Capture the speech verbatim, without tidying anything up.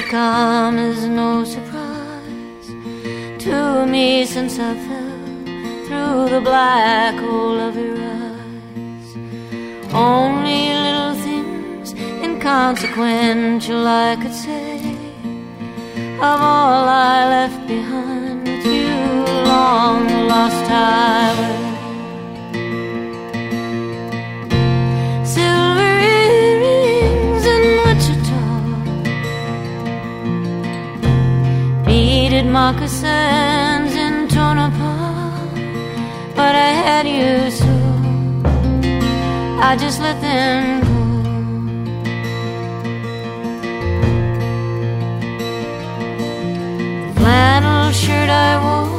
come as no surprise to me, since I fell through the black hole of your eyes. Only little things inconsequential I could say of all I left behind with you along the lost highway. Silver earrings in Wichita, beaded moccasins in Tonopah, but I had you so I just let them go. Flannel shirt I wore